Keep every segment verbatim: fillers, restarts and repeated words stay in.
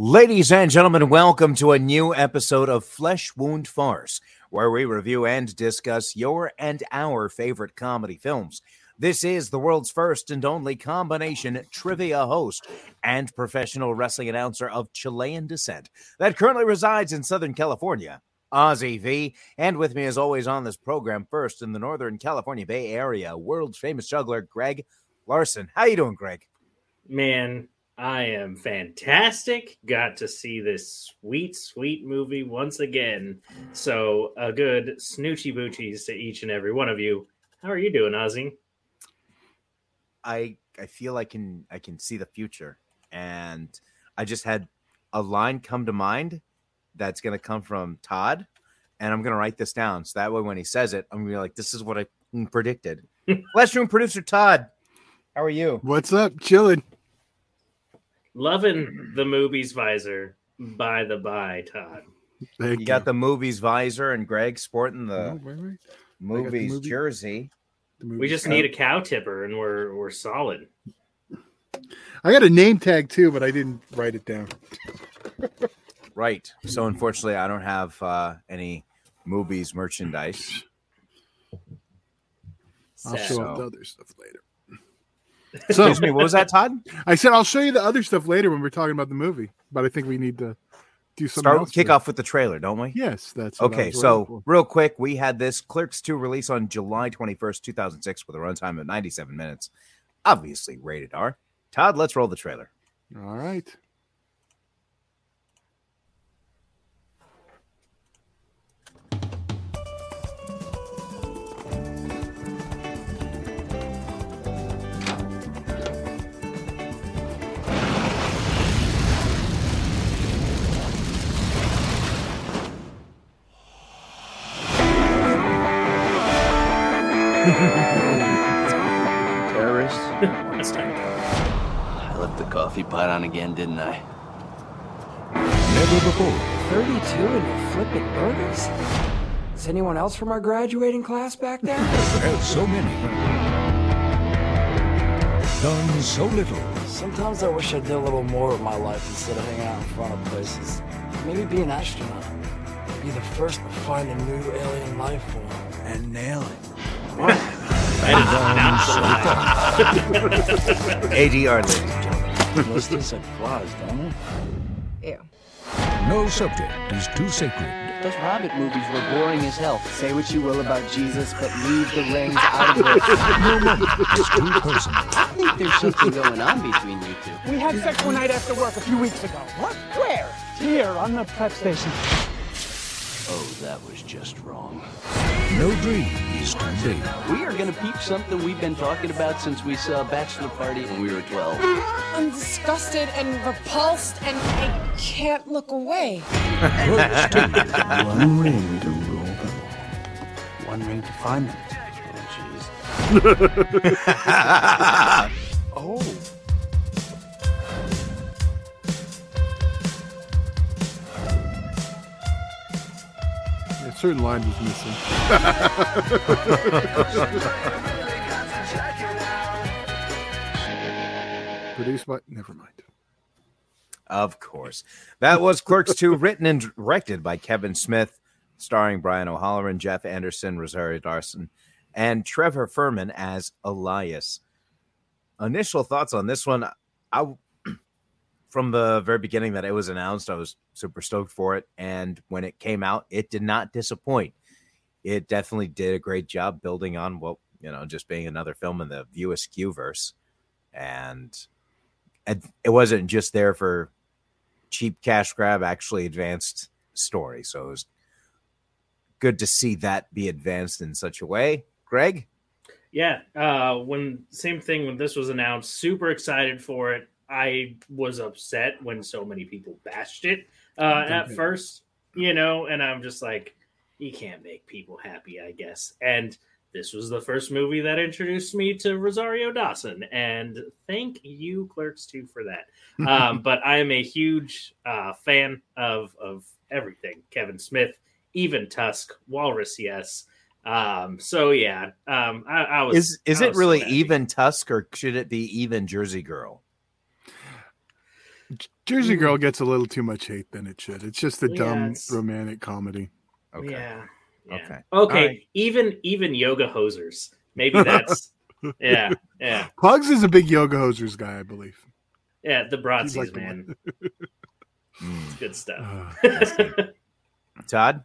Ladies and gentlemen, welcome to a new episode of Flesh Wound Farce, where we review and discuss your and our favorite comedy films. This is the world's first and only combination trivia host and professional wrestling announcer of Chilean descent that currently resides in Southern California, Ozzy V. And with me, as always, on this program, first in the Northern California Bay Area, world's famous juggler, Greg Larson. How you doing, Greg? Man, I am fantastic. Got to see this sweet, sweet movie once again. So a good snoochie boochies to each and every one of you. How are you doing, Ozzy? I I feel I can I can see the future, and I just had a line come to mind that's going to come from Todd, and I'm going to write this down so that way when he says it, I'm going to be like, this is what I predicted. Last room producer Todd, how are you? What's up? Chilling. Loving the movies visor, by the by, Todd. Thank you, you got the movies visor, and Greg sporting the oh, wait, wait. movies the movie. jersey. The we just coat. need a cow tipper, and we're we're solid. I got a name tag too, but I didn't write it down. Right. So unfortunately, I don't have uh, any movies merchandise. I'll show so. up the other stuff later. So, excuse me, what was that, Todd? I said I'll show you the other stuff later when we're talking about the movie, but I think we need to do something Start else. Kick off with the trailer, don't we? Yes, that's okay. So, real quick, we had this Clerks two release on July twenty-first, two thousand six, with a runtime of ninety-seven minutes. Obviously, rated R. Todd, let's roll the trailer. All right. Terrorist? I left the coffee pot on again, didn't I? Never before. thirty-two and you're flipping burgers? Is anyone else from our graduating class back there? Well, so many. Done so little. Sometimes I wish I did a little more with my life instead of hanging out in front of places. Maybe be an astronaut. Be the first to find a new alien life form. And nail it. What? A D R, ladies and gentlemen. Most taste like flies, don't it? Ew. No subject is too sacred. Those Hobbit movies were boring as hell. Say what you will about Jesus, but leave the rings out of it. No moment is too personal. I think there's something going on between you two. We had sex one night after work a few weeks ago. What? Where? Here, on the prep station. Oh, that was just wrong. No dream is too big. We are going to peep something we've been talking about since we saw Bachelor Party when we were twelve. I'm disgusted and repulsed, and I can't look away. One ring to rule them all. One ring to find them. Oh, jeez. Oh. A certain line was missing. Produced by... Never mind. Of course. That was Clerks two, written and directed by Kevin Smith, starring Brian O'Halloran, Jeff Anderson, Rosario Dawson, and Trevor Furman as Elias. Initial thoughts on this one. I, from the very beginning that it was announced, I was super stoked for it. And when it came out, it did not disappoint. It definitely did a great job building on what, you know, just being another film in the View Askew-verse. And it wasn't just there for cheap cash grab, actually advanced story. So it was good to see that be advanced in such a way. Greg? Yeah, uh, when same thing when this was announced, super excited for it. I was upset when so many people bashed it uh, at first, you know, and I'm just like, you can't make people happy, I guess. And this was the first movie that introduced me to Rosario Dawson, and thank you, Clerks two, for that. Um, but I am a huge uh, fan of of everything Kevin Smith, even Tusk, Walrus, yes. Um, so yeah, um, I, I was. Is is I it was really so even Tusk, or should it be even Jersey Girl? Jersey Girl gets a little too much hate than it should. It's just a Yeah, dumb it's- romantic comedy. Okay. Yeah. yeah. Okay. Okay. Alright. Even even yoga hosers. Maybe that's yeah. Yeah. Pugs is a big Yoga Hosers guy, I believe. Yeah. The Broadsies, like the man. Mm. It's good stuff. Uh, Todd?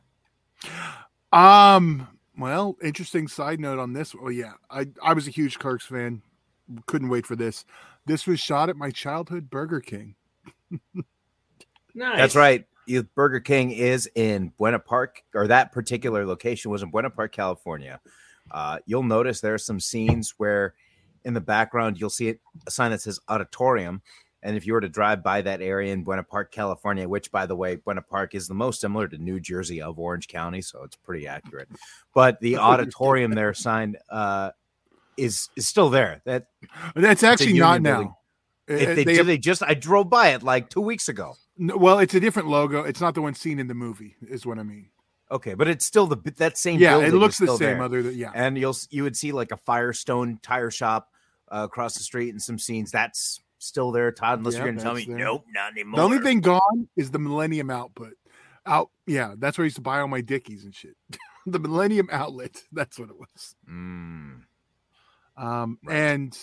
Um. Well, interesting side note on this. Oh yeah, I I was a huge Clerks fan. Couldn't wait for this. This was shot at my childhood Burger King. Nice. That's right. You, Burger King is in Buena Park, or that particular location was in Buena Park, California. Uh, you'll notice there are some scenes where in the background you'll see it, a sign that says auditorium. And if you were to drive by that area in Buena Park, California, which, by the way, Buena Park is the most similar to New Jersey of Orange County, so it's pretty accurate. But the auditorium there sign uh, is is still there. That That's actually union not building. now. If Uh, they, they ju- have- they just I drove by it like two weeks ago. no, well, it's a different logo. It's not the one seen in the movie, is what I mean. Okay, but it's still the that same. Yeah, building it looks is the still same. there. Other than yeah, And you'll you would see like a Firestone tire shop uh, across the street and some scenes that's still there. Todd, unless Yeah, you're going to tell me, that's there. nope, not anymore. the only thing gone is the Millennium Output. Out, yeah, that's where I used to buy all my Dickies and shit. The Millennium Outlet. That's what it was. Mm. Um, Right. and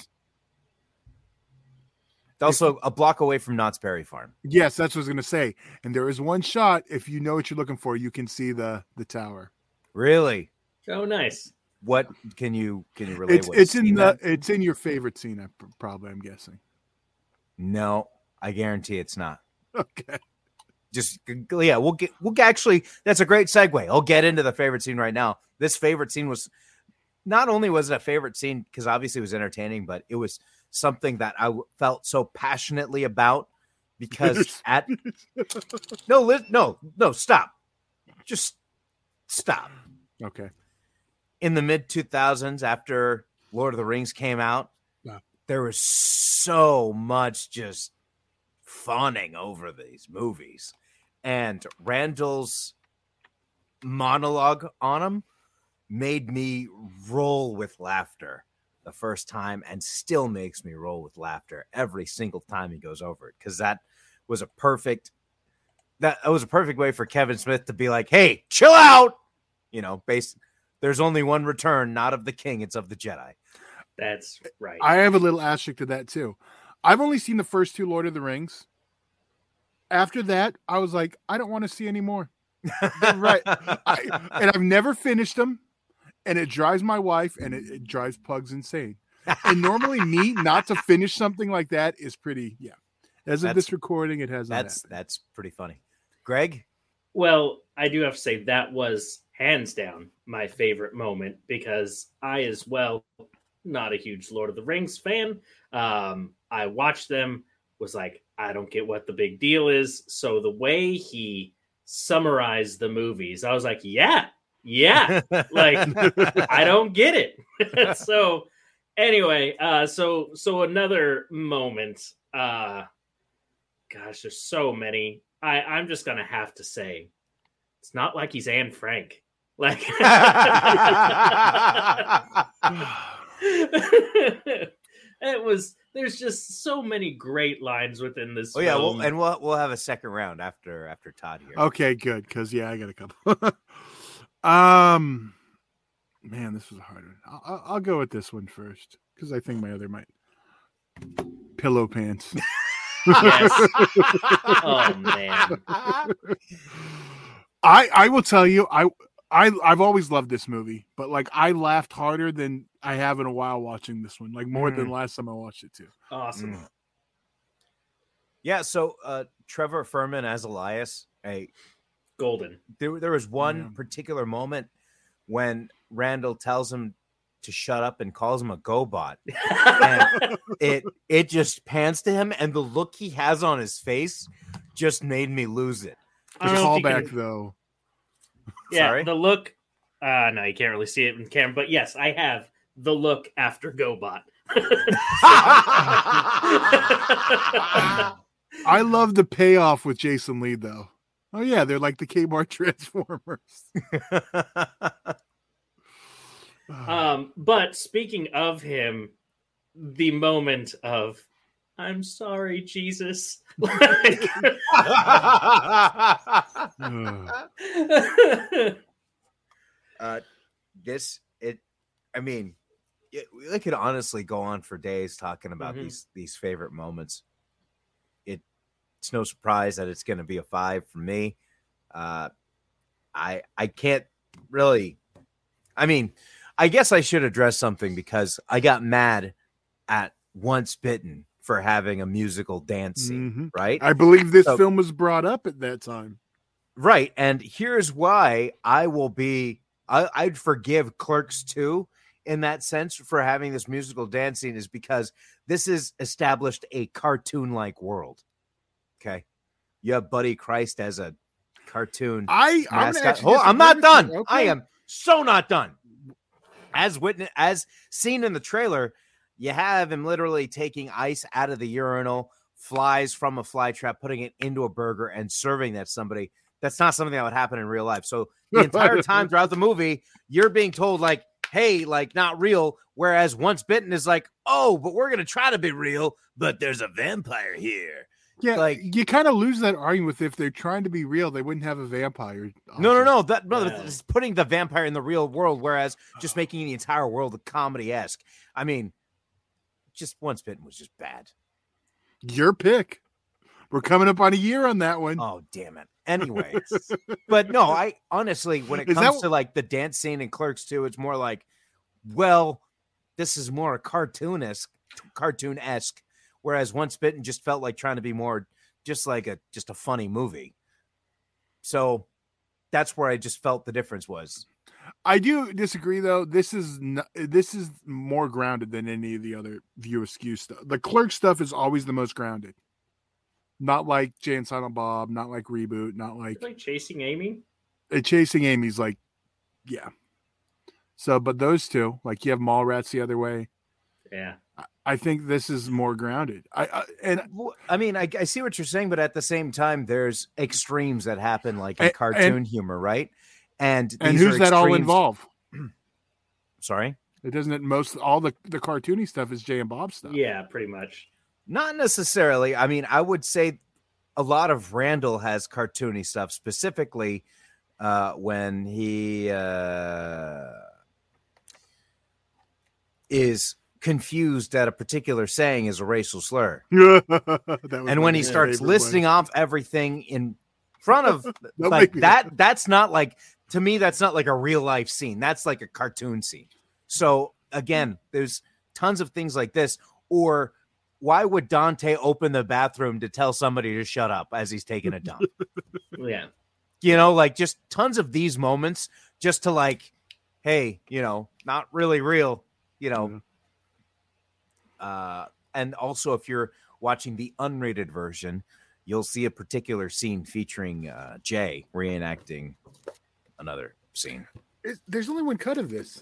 Also, a block away from Knott's Berry Farm. yes, that's what I was gonna say. And there is one shot. If you know what you're looking for, you can see the the tower. Really? Oh, nice. What can you can you relate? It's what it's scene in the that? it's in your favorite scene. I pr- probably I'm guessing. No, I guarantee it's not. Okay. Just yeah, we'll get we'll get, actually. That's a great segue. I'll get into the favorite scene right now. This favorite scene was not only was it a favorite scene because obviously it was entertaining, but it was something that I w- felt so passionately about because at no li- no no stop, just stop. Okay. In the mid two thousands, after Lord of the Rings came out, Yeah. there was so much just fawning over these movies. And Randall's monologue on them made me roll with laughter the first time and still makes me roll with laughter every single time he goes over it. Because that was a perfect that, that was a perfect way for Kevin Smith to be like, hey, chill out. You know, based there's only one return, not of the king, it's of the Jedi. That's right. I have a little asterisk to that too. I've only seen the first two Lord of the Rings. After that, I was like, I don't want to see any more. Right. I, and I've never finished them. And it drives my wife and it, it drives Pugs insane. And normally me not to finish something like that is pretty, yeah. As of That's- this recording, it has not That's happened. that's pretty funny. Greg? Well, I do have to say that was hands down my favorite moment because I, as well, not a huge Lord of the Rings fan. Um, I watched them, was like, I don't get what the big deal is. So the way he summarized the movies, I was like, yeah, yeah, like I don't get it. So anyway, uh, so so another moment. Uh, gosh, there's so many. I, I'm just gonna have to say, it's not like he's Anne Frank. Like it was. There's just so many great lines within this. Oh yeah, film. we'll, and we'll we'll have a second round after after Todd here. Okay, good. Because, yeah, I got a couple. um, Man, this was a hard one. I'll, I'll- I'll go with this one first because I think my other might. Pillow Pants. Yes. Oh man. I I will tell you, I I I've always loved this movie, but like I laughed harder than I have in a while watching this one, like more than last time I watched it too. Awesome. Mm. Yeah, so uh, Trevor Furman as Elias, hey, Golden. there there was one Yeah. particular moment when Randall tells him to shut up and calls him a GoBot. And it it just pans to him, and the look he has on his face just made me lose it. I The don't know if you callback can- though. Yeah, Sorry? the look. Uh no, you can't really see it in camera, but yes, I have the look after GoBot. I love the payoff with Jason Lee though. Oh yeah, they're like the Kmart Transformers. Um, but speaking of him, the moment of I'm sorry, Jesus. Like, uh, this it. I mean, it, we could honestly go on for days talking about Mhm. these these favorite moments. It it's no surprise that it's going to be a five for me. Uh, I I can't really. I mean, I guess I should address something because I got mad at Once Bitten for having a musical dance scene, Mhm. right? I believe this So- film was brought up at that time. Right. And here's why I will be, I, I'd forgive Clerks two in that sense for having this musical dance scene is because this is established a cartoon like world. Okay. You have Buddy Christ as a cartoon. I I'm, mascot. actually Hold on, I'm disagree not with done. you. I Okay. am so not done. As witness, as seen in the trailer, you have him literally taking ice out of the urinal, flies from a fly trap, putting it into a burger, and serving that to somebody. That's not something that would happen in real life. So the entire time throughout the movie, you're being told like, "Hey, like not real." Whereas Once Bitten is like, "Oh, but we're gonna try to be real, but there's a vampire here." Yeah, like- you kind of lose that argument with if they're trying to be real, they wouldn't have a vampire. No, no, option. no. That brother Yeah. is putting the vampire in the real world, whereas just making the entire world comedy esque. I mean, just Once Bitten was just bad. Your pick. We're coming up on a year on that one. Oh, damn it. Anyways, but no, I honestly, when it Is comes that- to like the dance scene in Clerks two, it's more like, well, this is more cartoonish, cartoon esque, whereas Once Bitten just felt like trying to be more just like a just a funny movie. So that's where I just felt the difference was. I do disagree though. This is n this is more grounded than any of the other View Askew stuff. The Clerk stuff is always the most grounded. Not like Jay and Silent Bob, not like Reboot, not like like Chasing Amy. uh, Chasing Amy's like, yeah. So, but those two, like you have Mallrats the other way. Yeah. I- I think this is more grounded. I, I and Well, I mean, I, I see what you're saying, but at the same time, there's extremes that happen, like in And- cartoon and- humor, right? And and these who's are that all extremes- involve? Sorry, It doesn't it most all the the cartoony stuff is Jay and Bob stuff. Yeah, pretty much. not necessarily. I mean, I would say a lot of Randall has cartoony stuff, specifically uh, when he uh, is confused that a particular saying is a racial slur. That was And my when he favorite starts one. listing off everything in front of Don't like make me that, that's not like, to me, that's not like a real life scene. That's like a cartoon scene. So again, there's tons of things like this. Or why would Dante open the bathroom to tell somebody to shut up as he's taking a dump? Yeah. You know, like just tons of these moments just to like, hey, you know, not really real, you know. Uh, and also, if you're watching the unrated version, you'll see a particular scene featuring uh, Jay reenacting another scene. It- there's only one cut of this.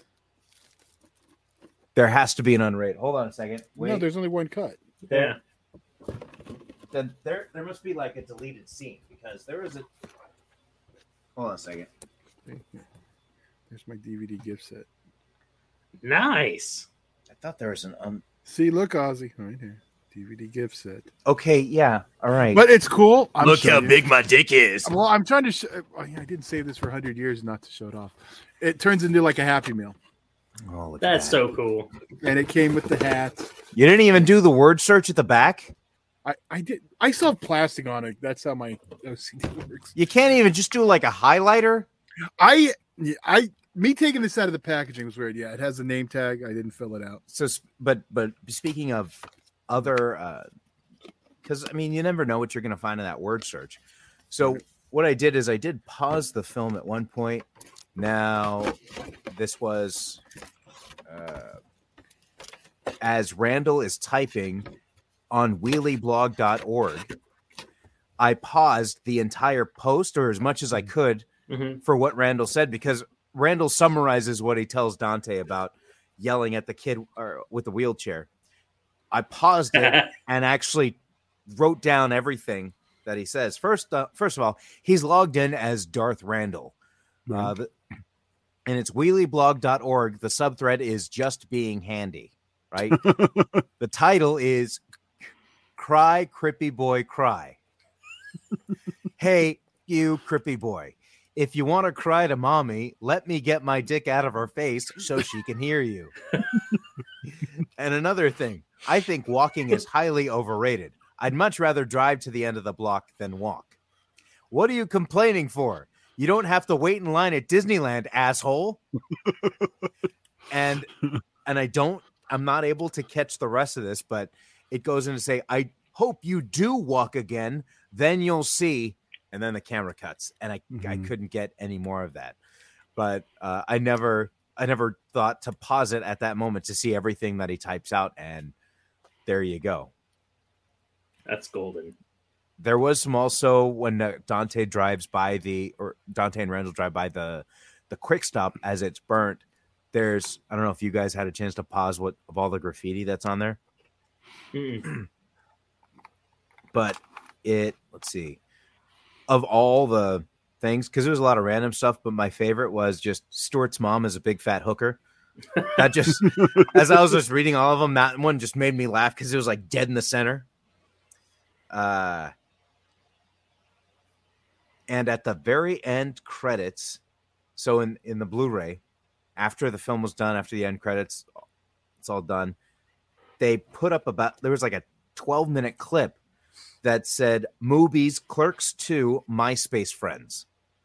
There has to be an unrated. Hold on a second. Wait. No, there's only one cut. Yeah. Then there, there must be like a deleted scene because there is a. Hold on a second. There's my D V D gift set. Nice. I thought there was an um. See, look, Ozzy, right here, D V D gift set. Okay, yeah, all right. But it's cool. I'm showing you. my dick is. Well, I'm trying to. Sh- I I didn't save this for one hundred years not to show it off. It turns into like a Happy Meal, Oh, look at That's that. so cool. and it came with the hat. You didn't even do the word search at the back. I, I did. I still have plastic on it. That's how my O C D works. You can't even just do like a highlighter. I, I, me taking this out of the packaging was weird. Yeah, it has a name tag. I didn't fill it out. So, s- but but speaking of other, because I mean, you never know what you're going to find in that word search. So what I did is I did pause the film at one point. Now, this was uh, as Randall is typing on wheelie blog dot org. I paused the entire post, or as much as I could, Mhm. for what Randall said, because Randall summarizes what he tells Dante about yelling at the kid or with the wheelchair. I paused it and actually wrote down everything that he says. First, uh, first of all, he's logged in as Darth Randall. Uh, the, and it's wheelie blog dot org. The subthread is just being handy, right? The title is Cry, Crippy Boy, cry. Hey, you Crippy Boy. If you want to cry to mommy, let me get my dick out of her face so she can hear you. And another thing, I think walking is highly overrated. I'd much rather drive to the end of the block than walk. What are you complaining for? You don't have to wait in line at Disneyland, asshole. and and I don't, I'm not able to catch the rest of this, but it goes in to say, I hope you do walk again, then you'll see. And then the camera cuts, and I mm-hmm. I couldn't get any more of that. But uh, I never I never thought to pause it at that moment to see everything that he types out, and there you go. That's golden. There was some also when uh, Dante drives by the or Dante and Randall drive by the the quick stop as it's burnt. There's I don't know if you guys had a chance to pause what of all the graffiti that's on there, mm. but it let's see. Of all the things, because there was a lot of random stuff, but my favorite was just Stuart's mom is a big fat hooker. That just, as I was just reading all of them, that one just made me laugh because it was like dead in the center. Uh, and at the very end credits, so in, in the Blu-ray, after the film was done, after the end credits, it's all done, they put up about, there was like a twelve minute clip that said Movies Clerks two MySpace Friends.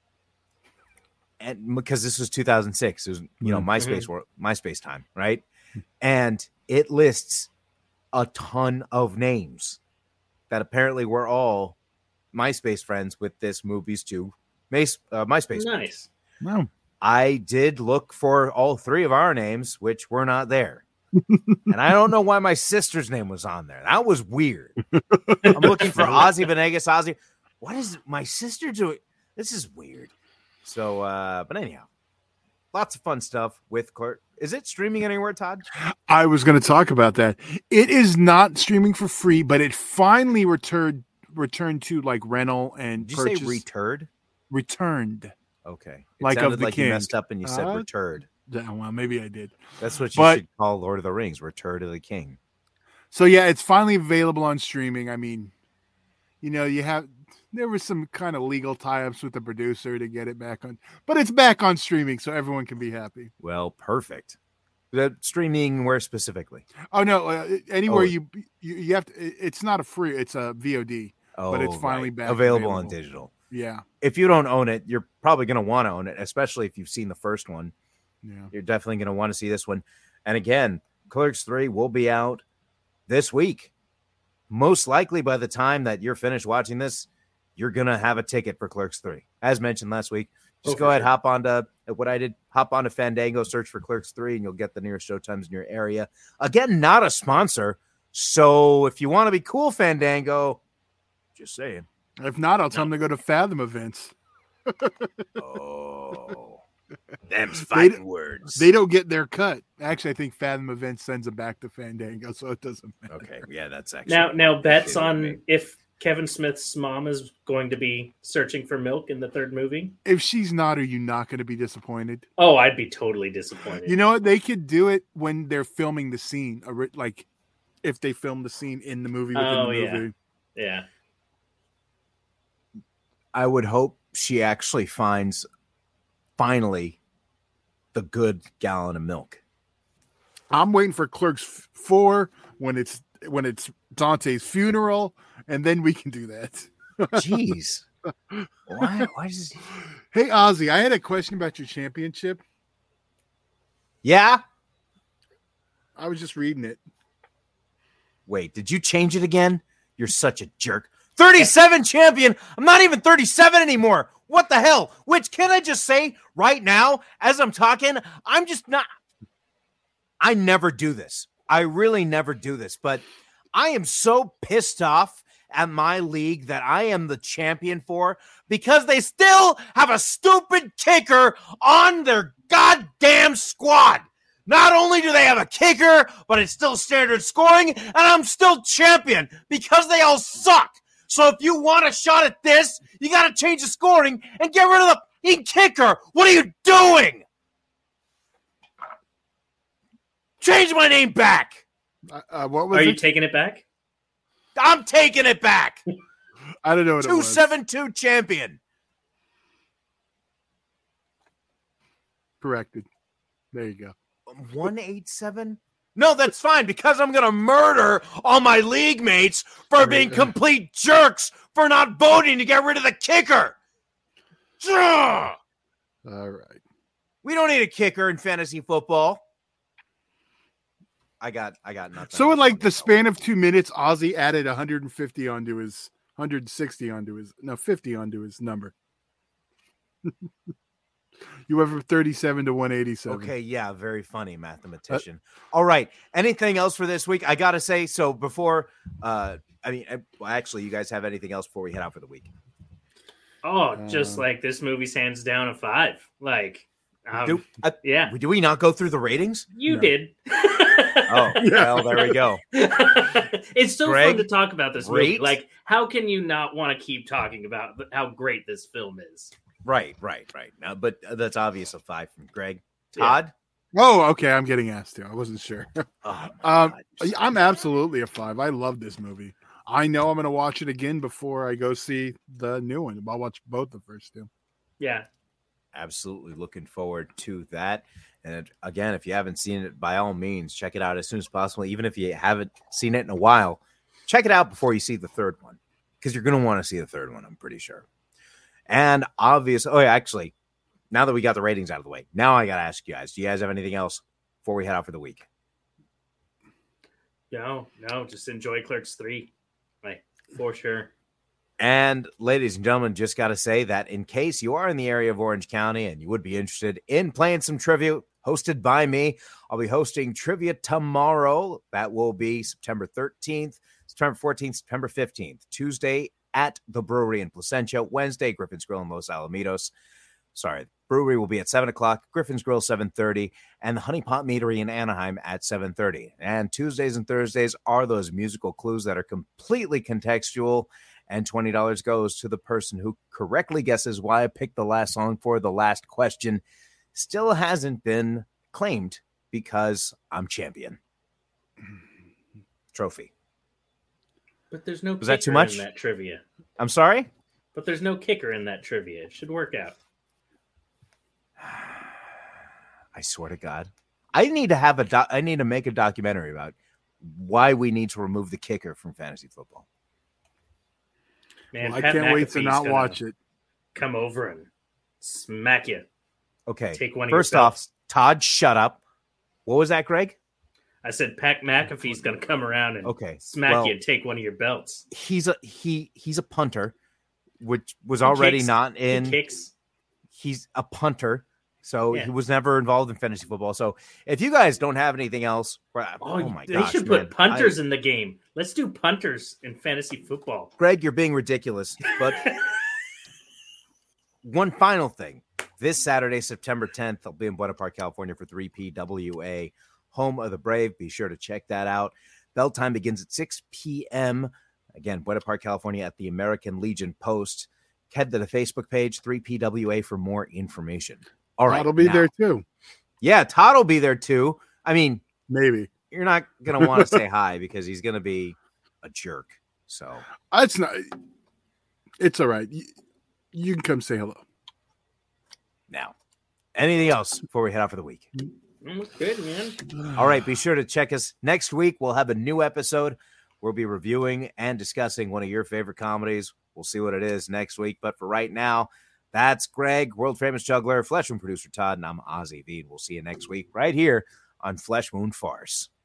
And because this was two thousand six, it was, you know, MySpace mm-hmm. MySpace time, right? And it lists a ton of names that apparently were all MySpace friends with this Movies two Mace, uh, MySpace. Nice. Wow. I did look for all three of our names, which were not there. And I don't know why my sister's name was on there. That was weird. I'm looking for Ozzy Venegas. Ozzy. What is my sister doing? This is weird. So, uh, but anyhow, lots of fun stuff with Clerk. Is it streaming anywhere, Todd? I was going to talk about that. It is not streaming for free, but it finally returned returned to like rental and Did purchase. you say returred? Returned. Okay. It like sounded of the like King. You messed up and you said uh, returred. Yeah, well, maybe I did. That's what you but, should call Lord of the Rings, Return of the King. So, yeah, it's finally available on streaming. I mean, you know, you have there was some kind of legal tie-ups with the producer to get it back on. But it's back on streaming, so everyone can be happy. Well, perfect. The streaming where specifically? Oh, no, uh, anywhere oh. you, you you have to. It's not a free, it's a V O D. Oh, but it's finally right. back available, available on digital. Yeah. If you don't own it, you're probably going to want to own it, especially if you've seen the first one. Yeah. You're definitely going to want to see this one. And again, Clerks three will be out this week. Most likely by the time that you're finished watching this, you're going to have a ticket for Clerks three. As mentioned last week, just oh, go ahead, sure. hop onto what I did, hop onto Fandango, search for Clerks three, and you'll get the nearest showtimes in your area. Again, not a sponsor. So if you want to be cool, Fandango, just saying. If not, I'll tell no. them to go to Fathom events. Oh. Them's fighting they, words. They don't get their cut. Actually, I think Fathom Events sends them back to Fandango, so it doesn't matter. Okay, yeah, that's actually now. Now bets on if Kevin Smith's mom is going to be searching for milk in the third movie. If she's not, are you not going to be disappointed? Oh, I'd be totally disappointed. You know what? They could do it when they're filming the scene, like if they film the scene in the movie within oh, the movie. Yeah. yeah. I would hope she actually finds. Finally, the good gallon of milk. I'm waiting for Clerks four when it's when it's Dante's funeral, and then we can do that. Jeez, why? Why does? Hey Ozzy, I had a question about your championship. Yeah, I was just reading it. Wait, did you change it again? You're such a jerk. thirty-seven champion. I'm not even thirty-seven anymore. What the hell? Which can I just say right now, as I'm talking, I'm just not. I never do this. I really never do this, but I am so pissed off at my league that I am the champion for because they still have a stupid kicker on their goddamn squad. Not only do they have a kicker, but it's still standard scoring, and I'm still champion because they all suck. So if you want a shot at this, you got to change the scoring and get rid of the kicker. What are you doing? Change my name back. Uh, uh, what was are it? you taking it back? I'm taking it back. I don't know what it two was. seven two champion. Corrected. There you go. one eighty-seven? No, that's fine because I'm going to murder all my league mates for being complete jerks for not voting to get rid of the kicker. Ugh! All right. We don't need a kicker in fantasy football. I got I got nothing. So in like the span of two minutes, Ozzy added one hundred fifty onto his one hundred sixty onto his no fifty onto his number. You went from thirty-seven to one eighty-seven. Okay, yeah, very funny mathematician. Uh, All right, anything else for this week? I gotta say, so before, uh, I mean, well, actually, you guys have anything else before we head out for the week? Oh, just uh, like this movie's hands down a five. Like, um, do, uh, yeah. Do we not go through the ratings? You no. did. Oh, well, there we go. It's so Greg, fun to talk about this rate? movie. Like, how can you not want to keep talking about how great this film is? Right, right, right. Now, but that's obvious a five from Greg. Todd? Yeah. Oh, okay. I'm getting asked to. I wasn't sure. Oh, um, I'm absolutely a five. I love this movie. I know I'm going to watch it again before I go see the new one. I'll watch both the first two. Yeah. Absolutely looking forward to that. And again, if you haven't seen it, by all means, check it out as soon as possible. Even if you haven't seen it in a while, check it out before you see the third one, because you're going to want to see the third one, I'm pretty sure. And obvious. Oh, yeah, actually, now that we got the ratings out of the way, now I got to ask you guys, do you guys have anything else before we head out for the week? No, no, just enjoy Clerks three. Like, for sure. And ladies and gentlemen, just got to say that in case you are in the area of Orange County and you would be interested in playing some trivia hosted by me, I'll be hosting trivia tomorrow. That will be September thirteenth, September fourteenth, September fifteenth, Tuesday at the brewery in Placentia, Wednesday, Griffin's Grill in Los Alamitos. Sorry, brewery will be at seven o'clock, Griffin's Grill seven thirty, and the Honey Pot Meadery in Anaheim at seven thirty. And Tuesdays and Thursdays are those musical clues that are completely contextual, and twenty dollars goes to the person who correctly guesses why I picked the last song for the last question. Still hasn't been claimed because I'm champion. Trophy. But there's no Was kicker that too much? in that trivia. I'm sorry? But there's no kicker in that trivia. It should work out. I swear to God. I need to have a doc- I need to make a documentary about why we need to remove the kicker from fantasy football. Man, well, I Pat can't McAfee's wait to not watch it. Come over and smack you. Okay. Take one of First your off, Todd, shut up. What was that, Greg? I said Pat McAfee's going to come around and okay. smack well, you and take one of your belts. He's a he he's a punter, which was He already kicks. not in. He kicks. He's a punter, so Yeah. he was never involved in fantasy football. So if you guys don't have anything else, oh, Oh, my they gosh, should man, put punters I, in the game. Let's do punters in fantasy football. Greg, you're being ridiculous. But one final thing. This Saturday, September tenth, I'll be in Buena Park, California for three P W A, Home of the Brave. Be sure to check that out. Bell time begins at six p.m. Again, Buena Park, California at the American Legion Post. Head to the Facebook page, three P W A, for more information. All right. Todd will be now, there too. Yeah, Todd will be there too. I mean, maybe. You're not going to want to say hi because he's going to be a jerk. So it's not. It's all right. You, you can come say hello. Now, anything else before we head out for the week? Mm, good, man. All right. Be sure to check us next week. We'll have a new episode. We'll be reviewing and discussing one of your favorite comedies. We'll see what it is next week. But for right now, that's Greg, world famous juggler, Flesh Wound producer Todd, and I'm Ozzy V. We'll see you next week right here on Flesh Wound Farce.